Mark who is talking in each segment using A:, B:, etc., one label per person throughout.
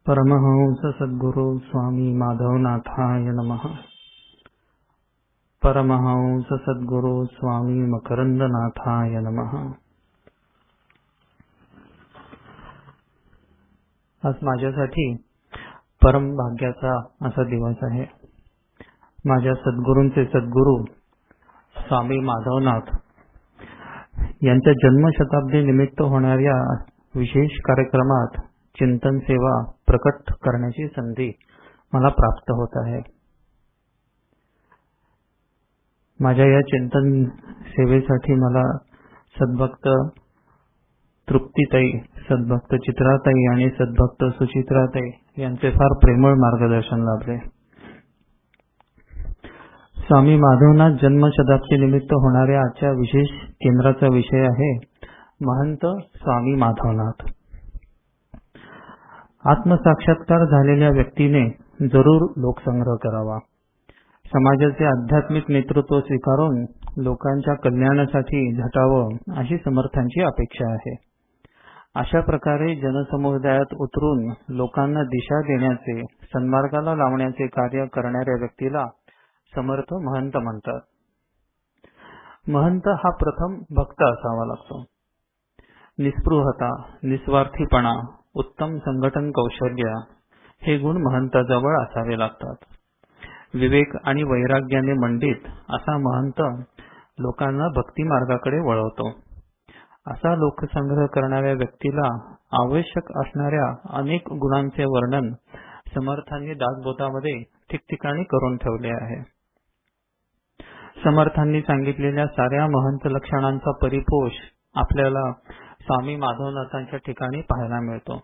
A: परमहंस सद्गुरु स्वामी माधवनाथाय नमः। परमहंस सद्गुरु स्वामी मकरंदनाथाय नमः। आज माझ्यासाठी परम भाग्याचा असा दिवस आहे। माझ्या सद्गुरूंचे सद्गुरू स्वामी माधवनाथ यांच्या जन्मशताब्दी निमित्त होणाऱ्या विशेष कार्यक्रमात चिंतन सेवा प्रकट करण्याची संधी मला प्राप्त होत आहे। माझ्या या चिंतन सेवेसाठी मला सद्भक्त तृप्तीताई, सद्भक्त चित्राताई आणि सद्भक्त सुचित्राताई यांचे फार प्रेमळ मार्गदर्शन लाभले। स्वामी माधवनाथ जन्मशताब्दी निमित्त होणाऱ्या आजच्या विशेष केंद्राचा विषय आहे महंत स्वामी माधवनाथ। आत्मसाक्षात्कार झालेल्या व्यक्तीने जरूर लोकसंग्रह करावा। समाजाचे आध्यात्मिक नेतृत्व स्वीकारून लोकांच्या कल्याणासाठी झटावं अशी समर्थांची अपेक्षा आहे। अशा प्रकारे जनसमुदायात उतरून लोकांना दिशा देण्याचे, सन्मार्गाला लावण्याचे कार्य करणाऱ्या व्यक्तीला समर्थ महंत म्हणतात। महंत हा प्रथम भक्त असावा लागतो। निस्पृहता, निस्वार्थीपणा, उत्तम संघटन कौशल्य हे गुण महंताजवळ असावे लागतात। विवेक आणि वैराग्याने मंडित असा महंत लोकांना भक्ती मार्गाकडे वळवतो। असा लोकसंग्रह करणाऱ्या व्यक्तीला आवश्यक असणाऱ्या अनेक गुणांचे वर्णन समर्थांनी दासबोधामध्ये ठिकठिकाणी करून ठेवले आहे। समर्थांनी सांगितलेल्या साऱ्या महंत लक्षणांचा परिपोष आपल्याला स्वामी माधवनाथांच्या ठिकाणी पाहायला मिळतो।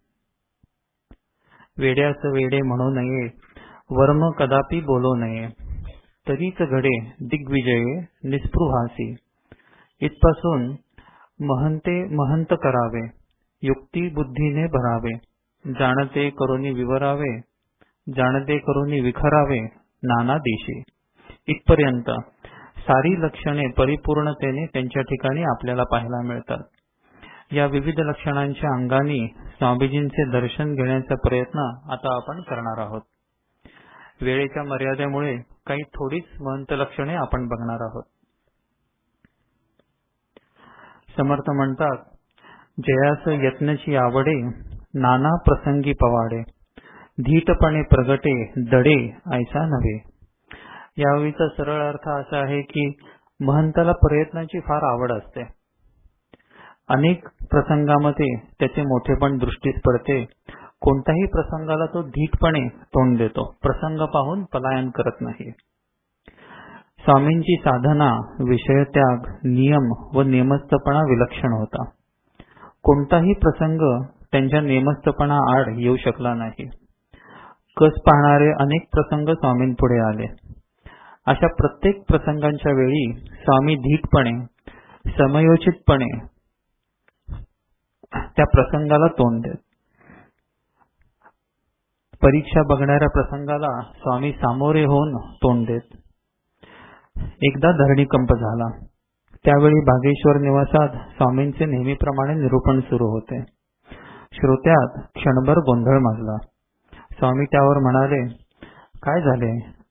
A: वेड्यास वेडे म्हणू नये, वर्म कदापि बोलू नये, तरीच घडे दिग्विजये निस्पृहासी। इथपासून महंते महंत करावे, युक्ती बुद्धीने भरावे, जाणते करुनी विवरावे, जाणते करुनी विखरावे नाना दिशी। इथपर्यंत सारी लक्षणे परिपूर्णतेने त्यांच्या ठिकाणी आपल्याला पाहायला मिळतात। या विविध लक्षणांच्या अंगाने स्वामीजींचे दर्शन घेण्याचा प्रयत्न आता आपण करणार आहोत। वेळेच्या मर्यादेमुळे काही थोडीच महंत लक्षणे आपण बघणार आहोत। समर्थ म्हणतात, जयास यत्नची आवडे, नाना प्रसंगी पवाडे, धीटपणे प्रगटे दडे ऐसा नव्हे। यावेळीचा सरळ अर्थ असा आहे की महंताला प्रयत्नाची फार आवड असते। अनेक प्रसंगामध्ये त्याचे मोठेपण दृष्टीस पडते। कोणत्याही प्रसंगाला तो धीटपणे तोंड देतो, प्रसंग पाहून पलायन करत नाही। स्वामींची साधना, विषयत्याग, नियम व नेमस्थपणा विलक्षण होता। कोणताही प्रसंग त्यांच्या नेमस्थपणा आड येऊ शकला नाही। कस पाहणारे अनेक प्रसंग स्वामींपुढे आले। अशा प्रत्येक प्रसंगांच्या वेळी स्वामी धीटपणे, समयोचितपणे त्या प्रसंगाला तोंड देत। परीक्षा बघणाऱ्या प्रसंगाला स्वामी सामोरे होऊन तोंड देत। एकदा धरणीकंप झाला, त्यावेळी बागेश्वर निवासात स्वामींचे नेहमीप्रमाणे निरूपण सुरू होते। श्रोत्यात क्षणभर गोंधळ माजला। स्वामी त्यावर म्हणाले, काय झाले?